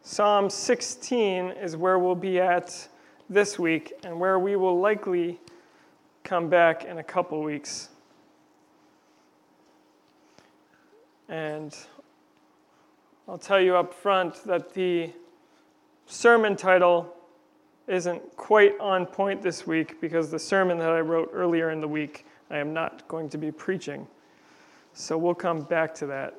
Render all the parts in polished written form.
Psalm 16 is where we'll be at this week and where we will likely come back in a couple weeks. And I'll tell you up front that the sermon title isn't quite on point this week because the sermon that I wrote earlier in the week I am not going to be preaching. So we'll come back to that.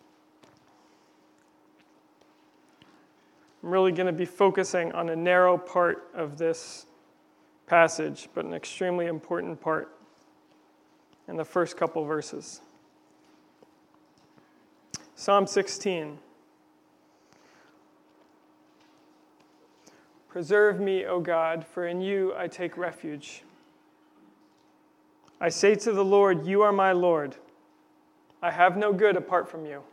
I'm really going to be focusing on a narrow part of this passage, but an extremely important part in the first couple verses. Psalm 16. Preserve me, O God, for in you I take refuge. I say to the Lord, you are my Lord. I have no good apart from you.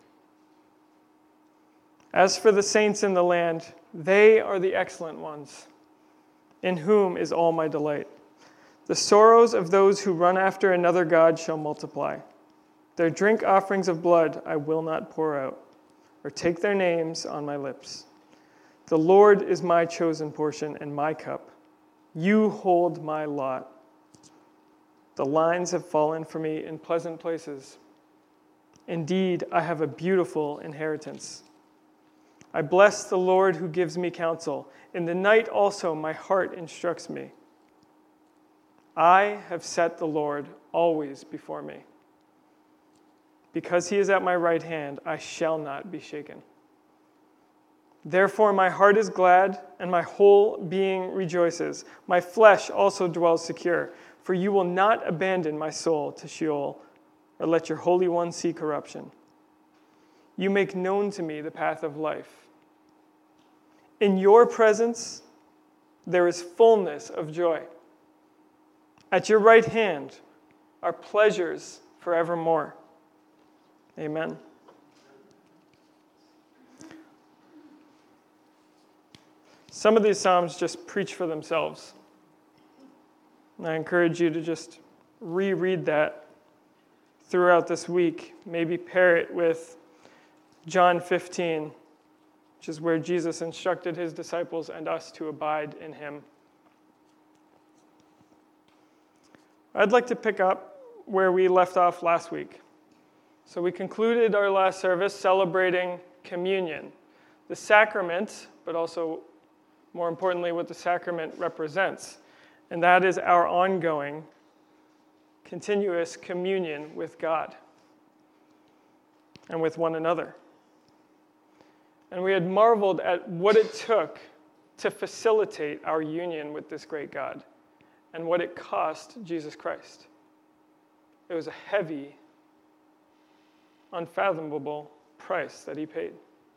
As for the saints in the land, they are the excellent ones, in whom is all my delight. The sorrows of those who run after another god shall multiply. Their drink offerings of blood I will not pour out, or take their names on my lips. The Lord is my chosen portion and my cup. You hold my lot. The lines have fallen for me in pleasant places. Indeed, I have a beautiful inheritance. I bless the Lord who gives me counsel. In the night also my heart instructs me. I have set the Lord always before me. Because he is at my right hand, I shall not be shaken. Therefore my heart is glad, and my whole being rejoices. My flesh also dwells secure, for you will not abandon my soul to Sheol, or let your Holy One see corruption. You make known to me the path of life. In your presence there is fullness of joy. At your right hand are pleasures forevermore. Amen. Some of these Psalms just preach for themselves. And I encourage you to just reread that throughout this week. Maybe pair it with John 15, which is where Jesus instructed his disciples and us to abide in him. I'd like to pick up where we left off last week. So we concluded our last service celebrating communion, the sacrament, but also, more importantly, what the sacrament represents. And that is our ongoing, continuous communion with God and with one another. And we had marveled at what it took to facilitate our union with this great God and what it cost Jesus Christ. It was a heavy, unfathomable price that he paid.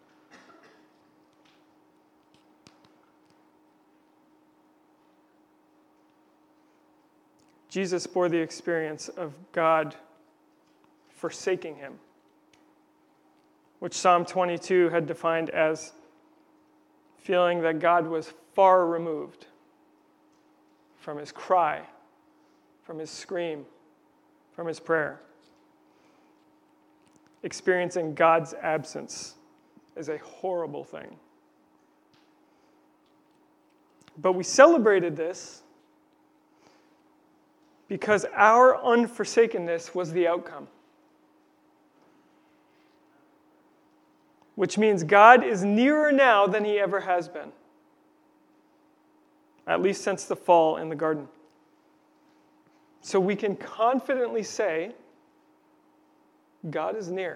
Jesus bore the experience of God forsaking him, which Psalm 22 had defined as feeling that God was far removed from his cry, from his scream, from his prayer. Experiencing God's absence is a horrible thing. But we celebrated this because our unforsakenness was the outcome. Which means God is nearer now than he ever has been. At least since the fall in the garden. So we can confidently say, God is near.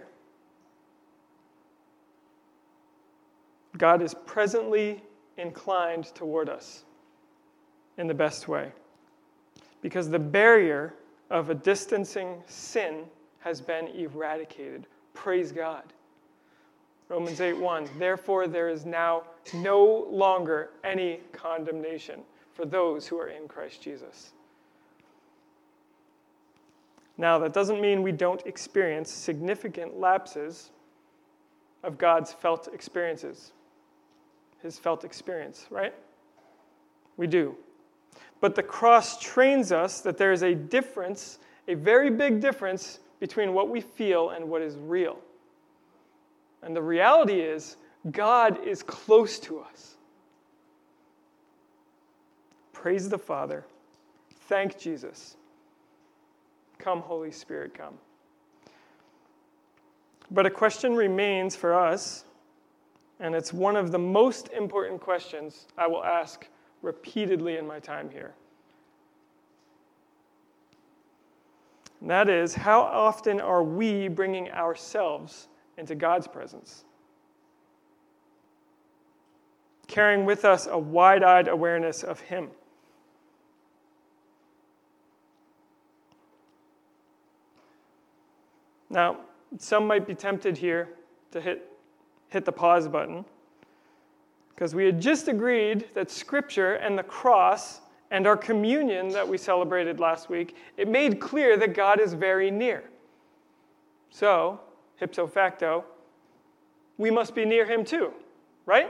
God is presently inclined toward us in the best way. Because the barrier of a distancing sin has been eradicated. Praise God. Romans 8:1, therefore there is now no longer any condemnation for those who are in Christ Jesus. Now, that doesn't mean we don't experience significant lapses of God's felt experiences. His felt experience, right? We do. But the cross trains us that there is a difference, a very big difference between what we feel and what is real. And the reality is, God is close to us. Praise the Father. Thank Jesus. Come, Holy Spirit, come. But a question remains for us, and it's one of the most important questions I will ask repeatedly in my time here. And that is, how often are we bringing ourselves into God's presence? Carrying with us a wide-eyed awareness of Him. Now, some might be tempted here to hit the pause button, because we had just agreed that Scripture and the cross and our communion that we celebrated last week, it made clear that God is very near. So, ipso facto, we must be near Him too, right?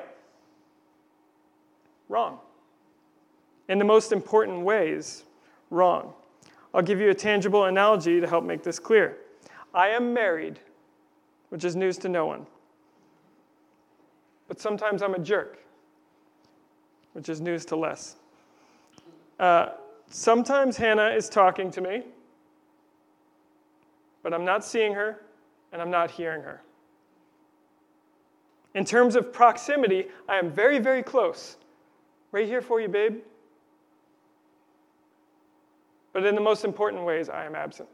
Wrong. In the most important ways, wrong. I'll give you a tangible analogy to help make this clear. I am married, which is news to no one. But sometimes I'm a jerk, which is news to less. Sometimes Hannah is talking to me, but I'm not seeing her and I'm not hearing her. In terms of proximity, I am very, very close. Right here for you, babe. But in the most important ways, I am absent.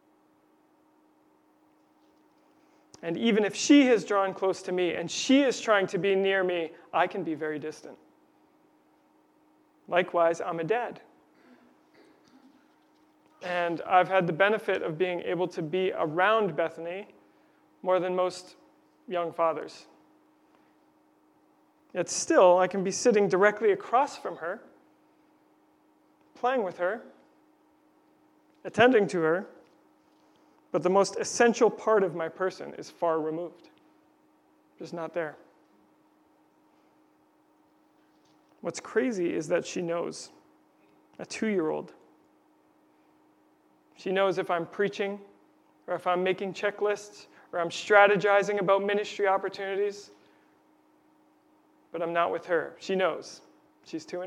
And even if she has drawn close to me and she is trying to be near me, I can be very distant. Likewise, I'm a dad. And I've had the benefit of being able to be around Bethany more than most young fathers. Yet still, I can be sitting directly across from her, playing with her, attending to her, but the most essential part of my person is far removed, just not there. What's crazy is that she knows, a 2-year-old. She knows if I'm preaching, or if I'm making checklists, or I'm strategizing about ministry opportunities, but I'm not with her. She knows. She's 2.5.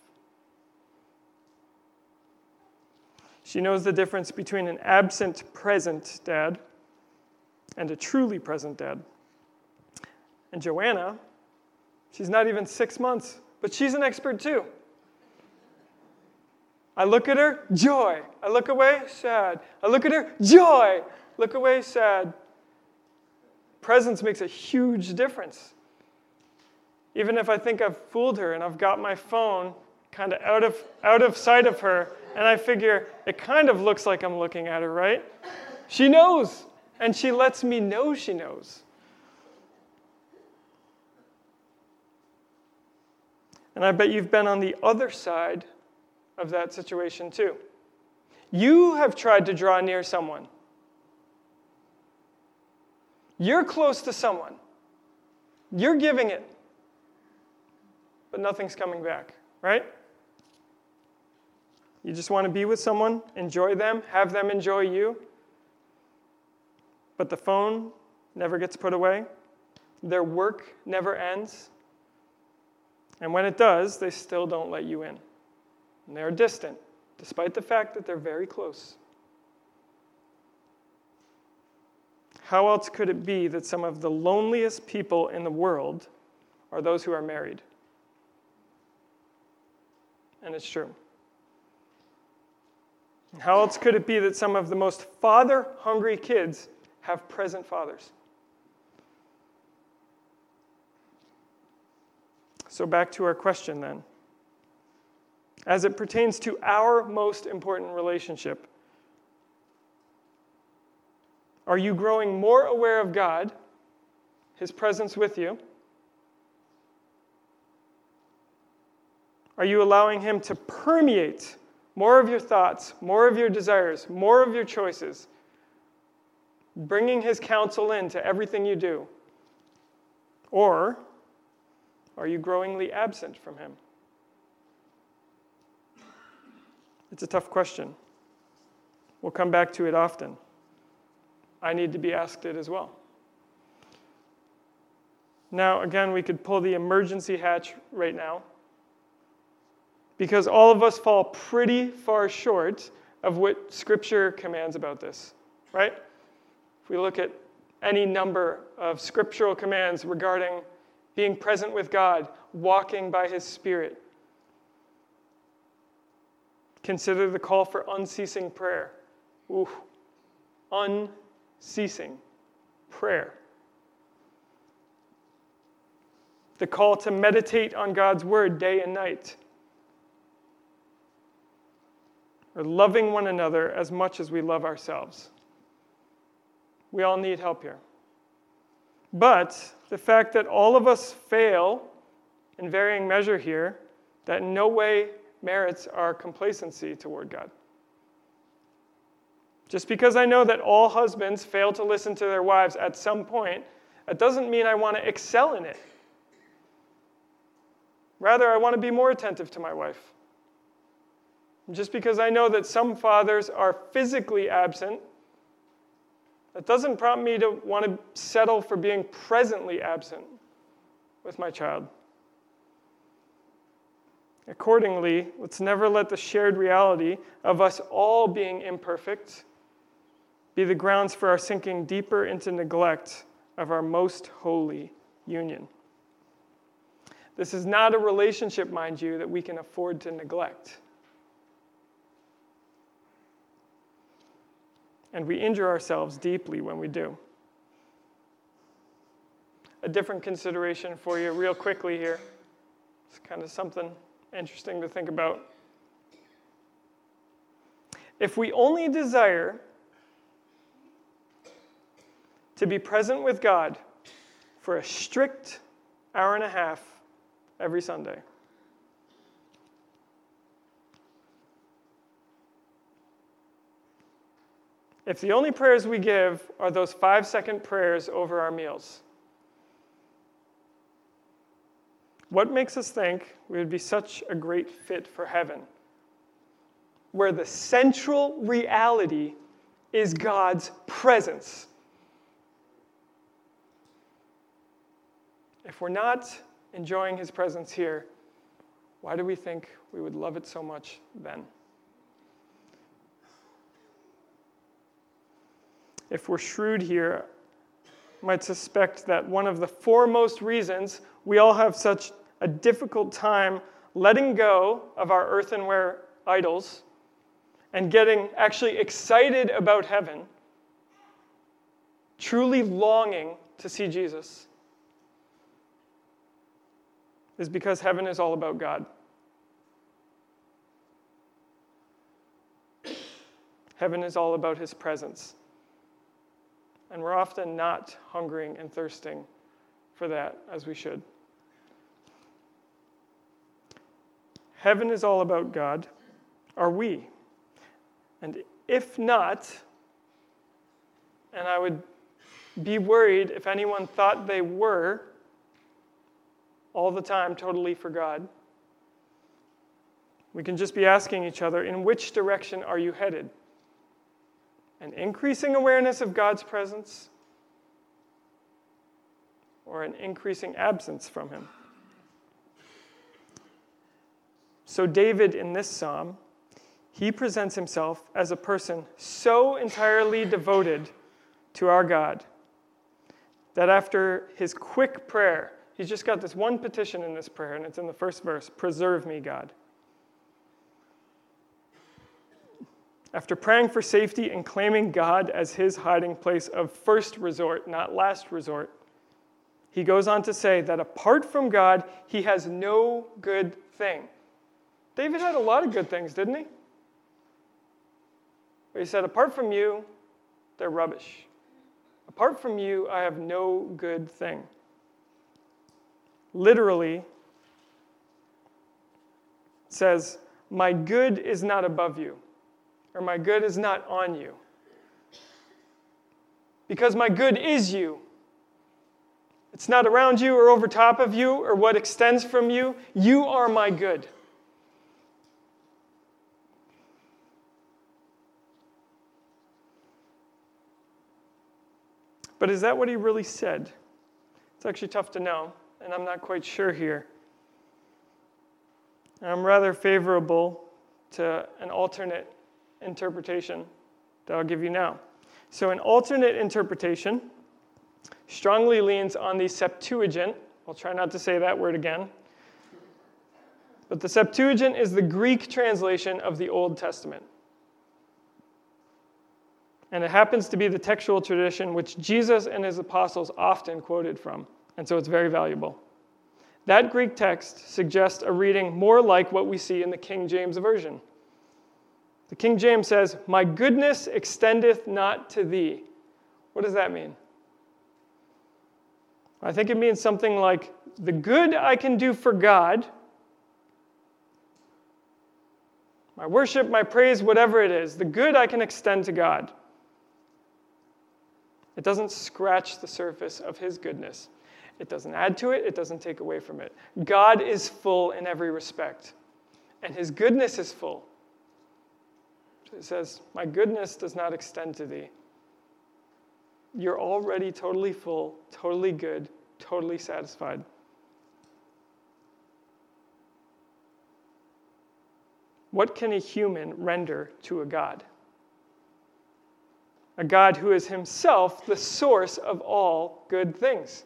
She knows the difference between an absent present dad and a truly present dad. And Joanna, she's not even 6 months, but she's an expert too. I look at her, joy. I look away, sad. I look at her, joy. Look away, sad. Presence makes a huge difference. Even if I think I've fooled her and I've got my phone kind of out of sight of her, and I figure it kind of looks like I'm looking at her, right? She knows, and she lets me know she knows. And I bet you've been on the other side of that situation too. You have tried to draw near someone. You're close to someone. You're giving it. But nothing's coming back, right? You just want to be with someone, enjoy them, have them enjoy you. But the phone never gets put away. Their work never ends. And when it does, they still don't let you in. And they're distant, despite the fact that they're very close. How else could it be that some of the loneliest people in the world are those who are married? And it's true. How else could it be that some of the most father-hungry kids have present fathers? So back to our question then. As it pertains to our most important relationship, are you growing more aware of God, His presence with you? Are you allowing Him to permeate more of your thoughts, more of your desires, more of your choices, bringing His counsel into everything you do? Or are you growingly absent from Him? It's a tough question. We'll come back to it often. I need to be asked it as well. Now, again, we could pull the emergency hatch right now, because all of us fall pretty far short of what Scripture commands about this, right? If we look at any number of scriptural commands regarding being present with God, walking by His Spirit, consider the call for unceasing prayer. Ooh, unceasing prayer. The call to meditate on God's word day and night. Or loving one another as much as we love ourselves. We all need help here. But the fact that all of us fail in varying measure here, that in no way merits our complacency toward God. Just because I know that all husbands fail to listen to their wives at some point, that doesn't mean I want to excel in it. Rather, I want to be more attentive to my wife. Just because I know that some fathers are physically absent, that doesn't prompt me to want to settle for being presently absent with my child. Accordingly, let's never let the shared reality of us all being imperfect be the grounds for our sinking deeper into neglect of our most holy union. This is not a relationship, mind you, that we can afford to neglect. And we injure ourselves deeply when we do. A different consideration for you real quickly here. It's kind of something interesting to think about. If we only desire to be present with God for a strict hour and a half every Sunday, if the only prayers we give are those 5-second prayers over our meals, what makes us think we would be such a great fit for heaven, where the central reality is God's presence? If we're not enjoying His presence here, why do we think we would love it so much then? If we're shrewd here, might suspect that one of the foremost reasons we all have such a difficult time letting go of our earthenware idols and getting actually excited about heaven, truly longing to see Jesus, is because heaven is all about God. Heaven is all about His presence. And we're often not hungering and thirsting for that as we should. Heaven is all about God. Are we? And if not, and I would be worried if anyone thought they were all the time totally for God, we can just be asking each other, in which direction are you headed? An increasing awareness of God's presence, or an increasing absence from Him? So David, in this psalm, he presents himself as a person so entirely devoted to our God that after his quick prayer, he's just got this one petition in this prayer, and it's in the first verse: preserve me, God. After praying for safety and claiming God as his hiding place of first resort, not last resort, he goes on to say that apart from God, he has no good thing. David had a lot of good things, didn't he? But he said, apart from you, they're rubbish. Apart from you, I have no good thing. Literally, it says, my good is not above you, or my good is not on you. Because my good is you. It's not around you or over top of you or what extends from you. You are my good. But is that what he really said? It's actually tough to know, and I'm not quite sure here. I'm rather favorable to an alternate interpretation that I'll give you now. So an alternate interpretation strongly leans on the Septuagint. I'll try not to say that word again. But the Septuagint is the Greek translation of the Old Testament. And it happens to be the textual tradition which Jesus and his apostles often quoted from. And so it's very valuable. That Greek text suggests a reading more like what we see in the King James Version. The King James says, "My goodness extendeth not to thee." What does that mean? I think it means something like, the good I can do for God, my worship, my praise, whatever it is, the good I can extend to God. It doesn't scratch the surface of his goodness. It doesn't add to it. It doesn't take away from it. God is full in every respect, and his goodness is full. So it says, my goodness does not extend to thee. You're already totally full, totally good, totally satisfied. What can a human render to a God? A God who is himself the source of all good things.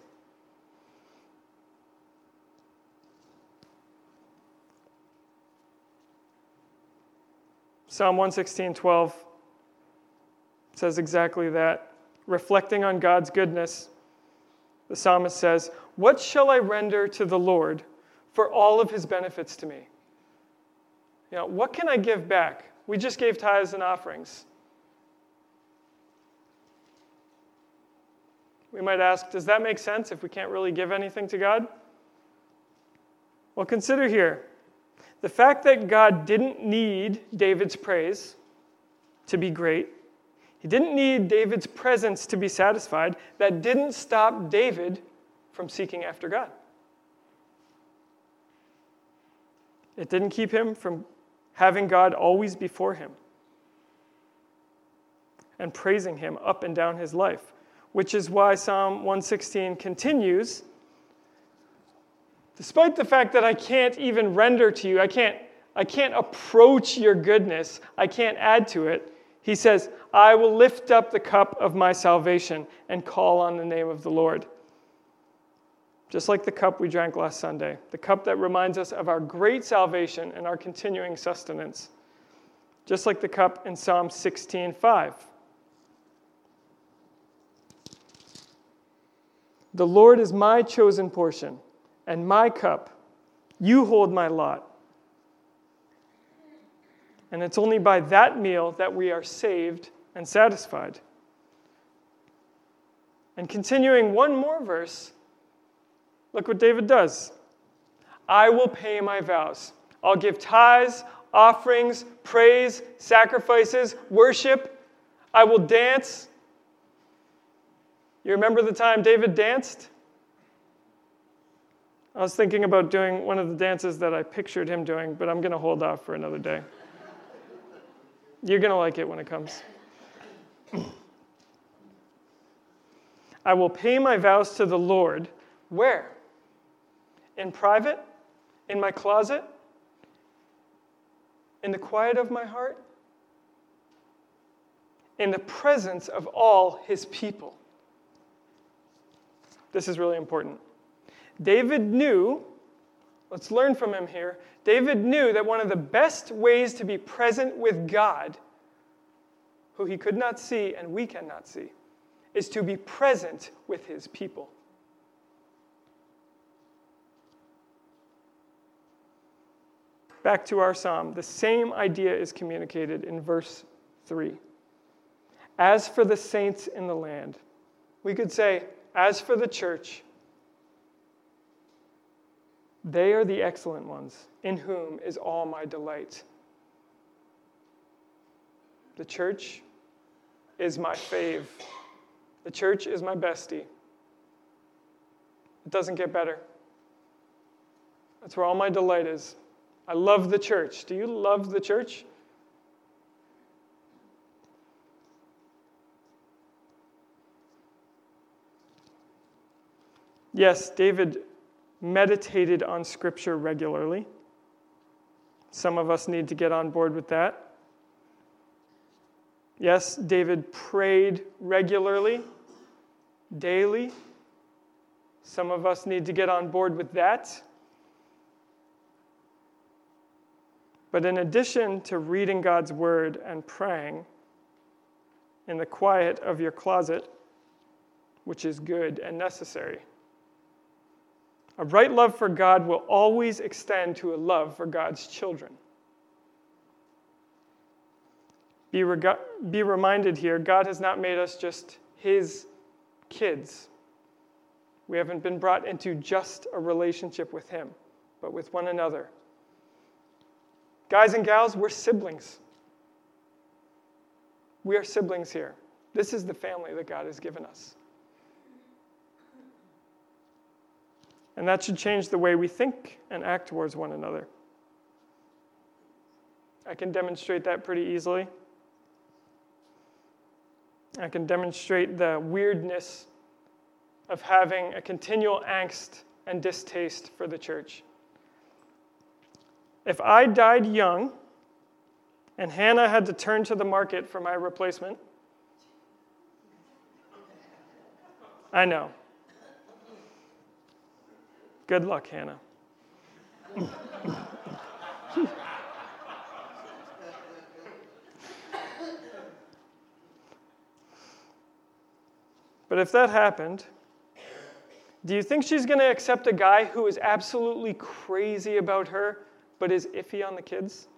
Psalm 116:12 says exactly that. Reflecting on God's goodness, the psalmist says, "What shall I render to the Lord for all of his benefits to me?" What can I give back? We just gave tithes and offerings. We might ask, does that make sense if we can't really give anything to God? Well, consider here. The fact that God didn't need David's praise to be great, he didn't need David's presence to be satisfied, that didn't stop David from seeking after God. It didn't keep him from having God always before him and praising him up and down his life, which is why Psalm 116 continues, despite the fact that I can't even render to you, I can't approach your goodness, I can't add to it, he says, I will lift up the cup of my salvation and call on the name of the Lord. Just like the cup we drank last Sunday, the cup that reminds us of our great salvation and our continuing sustenance. Just like the cup in Psalm 16:5. The Lord is my chosen portion and my cup. You hold my lot. And it's only by that meal that we are saved and satisfied. And continuing one more verse, look what David does. I will pay my vows. I'll give tithes, offerings, praise, sacrifices, worship. I will dance. You remember the time David danced? I was thinking about doing one of the dances that I pictured him doing, but I'm going to hold off for another day. You're going to like it when it comes. I will pay my vows to the Lord. Where? In private? In my closet? In the quiet of my heart? In the presence of all his people. This is really important. David knew, let's learn from him here, David knew that one of the best ways to be present with God, who he could not see and we cannot see, is to be present with his people. Back to our psalm, the same idea is communicated in verse 3. As for the saints in the land, we could say, as for the church, they are the excellent ones, in whom is all my delight. The church is my fave. The church is my bestie. It doesn't get better. That's where all my delight is. I love the church. Do you love the church? Yes, David meditated on Scripture regularly. Some of us need to get on board with that. Yes, David prayed regularly, daily. Some of us need to get on board with that. But in addition to reading God's word and praying in the quiet of your closet, which is good and necessary, a right love for God will always extend to a love for God's children. Be reminded here, God has not made us just his kids. We haven't been brought into just a relationship with him, but with one another. Guys and gals, we're siblings. We are siblings here. This is the family that God has given us. And that should change the way we think and act towards one another. I can demonstrate that pretty easily. I can demonstrate the weirdness of having a continual angst and distaste for the church. If I died young and Hannah had to turn to the market for my replacement, I know. Good luck, Hannah. But if that happened, do you think she's going to accept a guy who is absolutely crazy about her, but is iffy on the kids?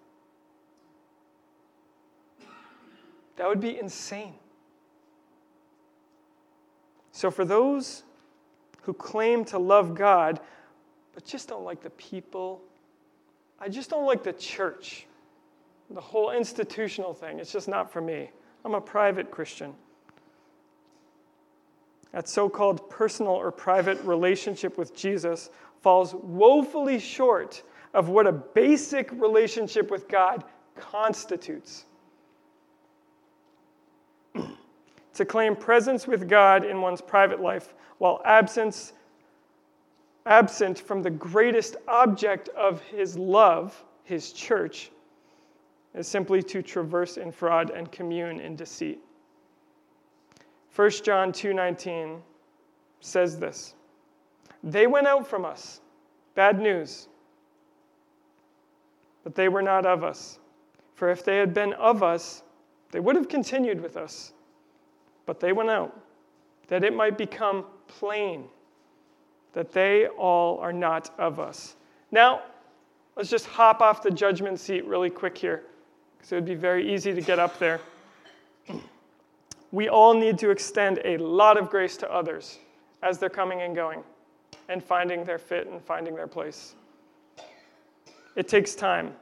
That would be insane. So for those who claim to love God, but just don't like the people, I just don't like the church, the whole institutional thing, it's just not for me. I'm a private Christian. That so-called personal or private relationship with Jesus falls woefully short of what a basic relationship with God constitutes. To claim presence with God in one's private life while absent from the greatest object of his love, his church, is simply to traverse in fraud and commune in deceit. 1 John 2:19 says this, "They went out from us," bad news, "but they were not of us. For if they had been of us, they would have continued with us. But they went out, that it might become plain that they all are not of us." Now, let's just hop off the judgment seat really quick here, because it would be very easy to get up there. We all need to extend a lot of grace to others as they're coming and going and finding their fit and finding their place. It takes time.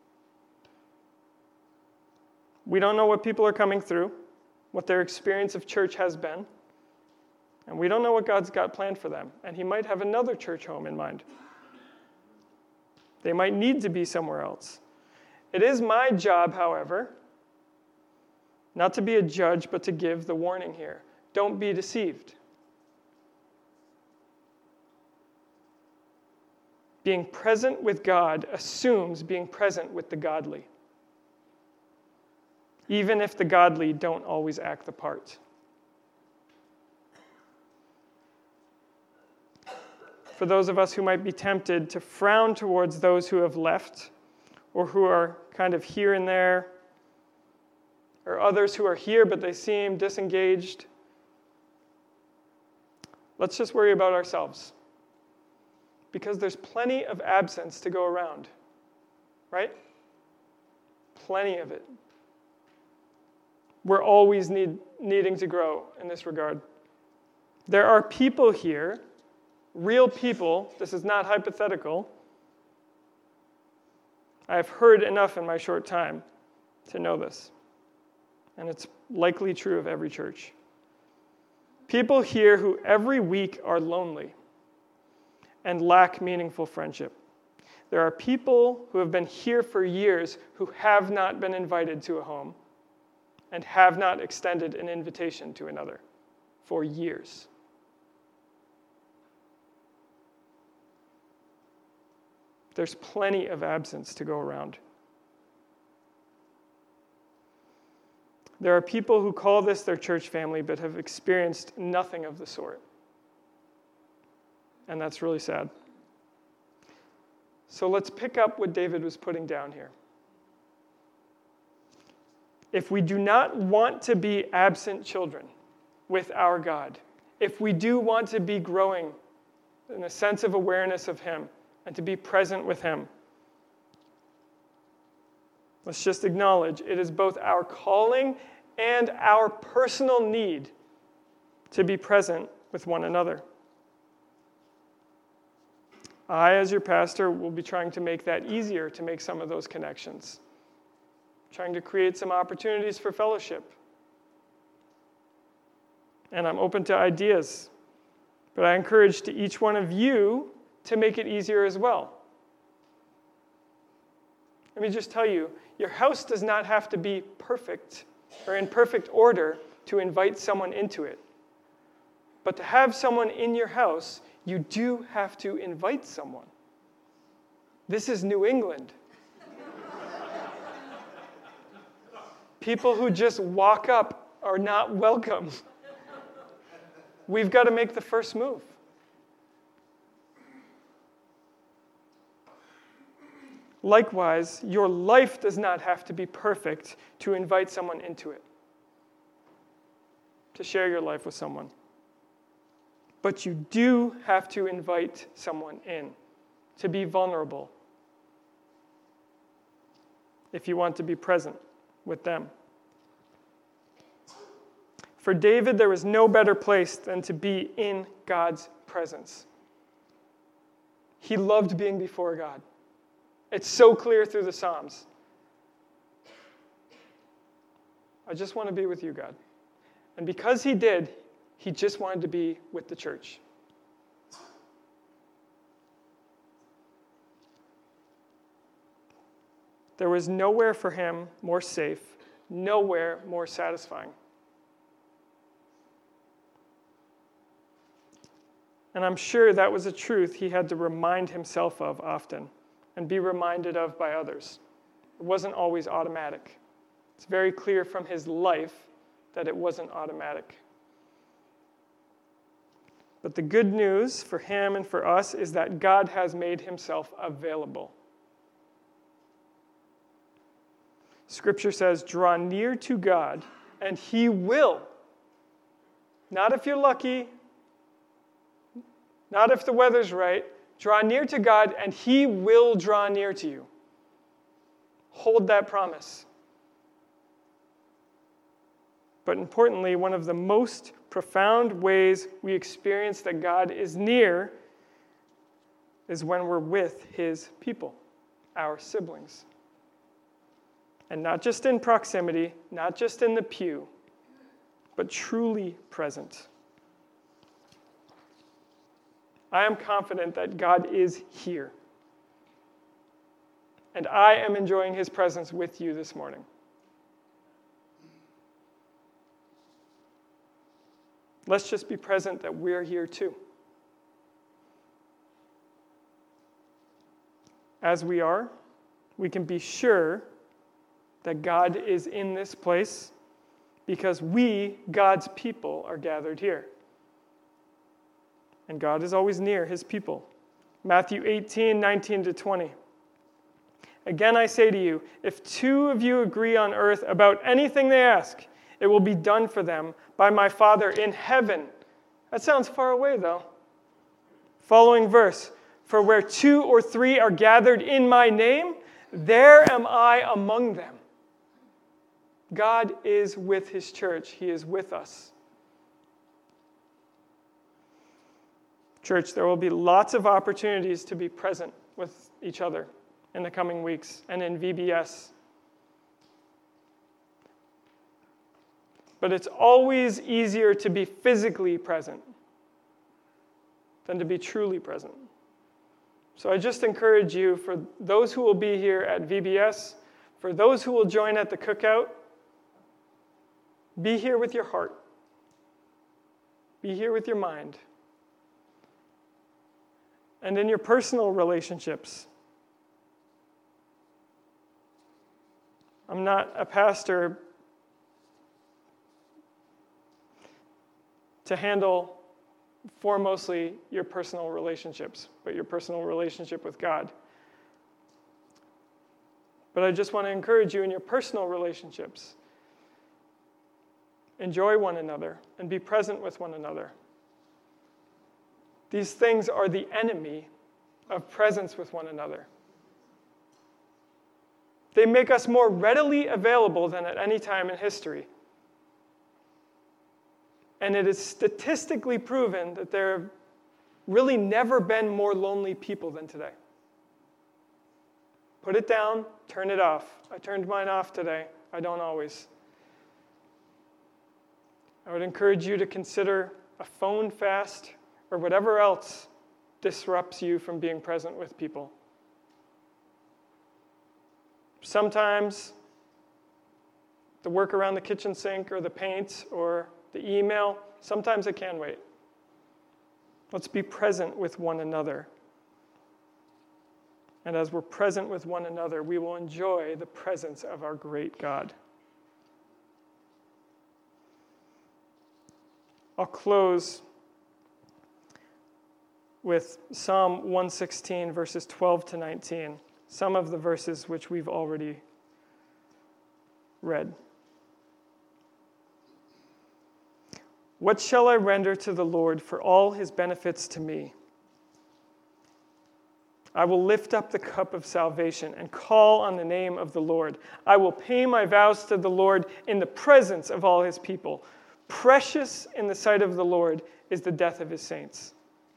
We don't know what people are coming through, what their experience of church has been, and we don't know what God's got planned for them. And he might have another church home in mind. They might need to be somewhere else. It is my job, however, not to be a judge, but to give the warning here. Don't be deceived. Being present with God assumes being present with the godly, even if the godly don't always act the part. For those of us who might be tempted to frown towards those who have left, or who are kind of here and there, or others who are here but they seem disengaged, let's just worry about ourselves. Because there's plenty of absence to go around, right? Plenty of it. We're always needing to grow in this regard. There are people here, real people, this is not hypothetical. I've heard enough in my short time to know this. And it's likely true of every church. People here who every week are lonely and lack meaningful friendship. There are people who have been here for years who have not been invited to a home and have not extended an invitation to another for years. There's plenty of absence to go around. There are people who call this their church family but have experienced nothing of the sort. And that's really sad. So let's pick up what David was putting down here. If we do not want to be absent children with our God, if we do want to be growing in a sense of awareness of Him and to be present with Him, let's just acknowledge it is both our calling and our personal need to be present with one another. I, as your pastor, will be trying to make that easier to make some of those connections, trying to create some opportunities for fellowship. And I'm open to ideas, but I encourage to each one of you to make it easier as well. Let me just tell you, your house does not have to be perfect or in perfect order to invite someone into it. But to have someone in your house, you do have to invite someone. This is New England. People who just walk up are not welcome. We've got to make the first move. Likewise, your life does not have to be perfect to invite someone into it, to share your life with someone. But you do have to invite someone in, to be vulnerable, if you want to be present with them. For David, there was no better place than to be in God's presence. He loved being before God. It's so clear through the Psalms. I just want to be with you, God. And because he did, he just wanted to be with the church. There was nowhere for him more safe, nowhere more satisfying. And I'm sure that was a truth he had to remind himself of often and be reminded of by others. It wasn't always automatic. It's very clear from his life that it wasn't automatic. But the good news for him and for us is that God has made himself available. Scripture says, draw near to God, and he will. Not if you're lucky, not if the weather's right. Draw near to God, and he will draw near to you. Hold that promise. But importantly, one of the most profound ways we experience that God is near is when we're with his people, our siblings. And not just in proximity, not just in the pew, but truly present. I am confident that God is here. And I am enjoying his presence with you this morning. Let's just be present that we're here too. As we are, we can be sure that God is in this place because we, God's people, are gathered here. And God is always near his people. Matthew 18, 19 to 20. Again, I say to you, if two of you agree on earth about anything they ask, it will be done for them by my Father in heaven. That sounds far away, though. Following verse, for where 2 or 3 are gathered in my name, there am I among them. God is with his church. He is with us. Church, there will be lots of opportunities to be present with each other in the coming weeks and in VBS. But it's always easier to be physically present than to be truly present. So I just encourage you, for those who will be here at VBS, for those who will join at the cookout, be here with your heart. Be here with your mind. And in your personal relationships, I'm not a pastor to handle foremostly your personal relationships, but your personal relationship with God. But I just want to encourage you in your personal relationships. Enjoy one another and be present with one another. These things are the enemy of presence with one another. They make us more readily available than at any time in history. And it is statistically proven that there have really never been more lonely people than today. Put it down, turn it off. I turned mine off today. I don't always. I would encourage you to consider a phone fast or whatever else disrupts you from being present with people. Sometimes the work around the kitchen sink or the paint or the email, sometimes it can wait. Let's be present with one another. And as we're present with one another, we will enjoy the presence of our great God. I'll close with Psalm 116, verses 12 to 19, some of the verses which we've already read. What shall I render to the Lord for all his benefits to me? I will lift up the cup of salvation and call on the name of the Lord. I will pay my vows to the Lord in the presence of all his people. Precious in the sight of the Lord is the death of his saints.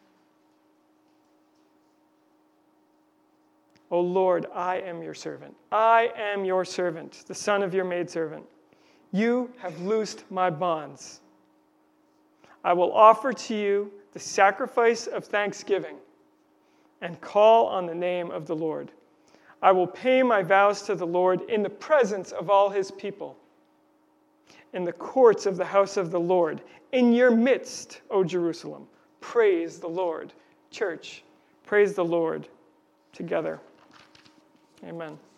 O Lord, I am your servant. I am your servant, the son of your maidservant. You have loosed my bonds. I will offer to you the sacrifice of thanksgiving and call on the name of the Lord. I will pay my vows to the Lord in the presence of all his people, in the courts of the house of the Lord, in your midst, O Jerusalem. Praise the Lord. Church, praise the Lord together. Amen.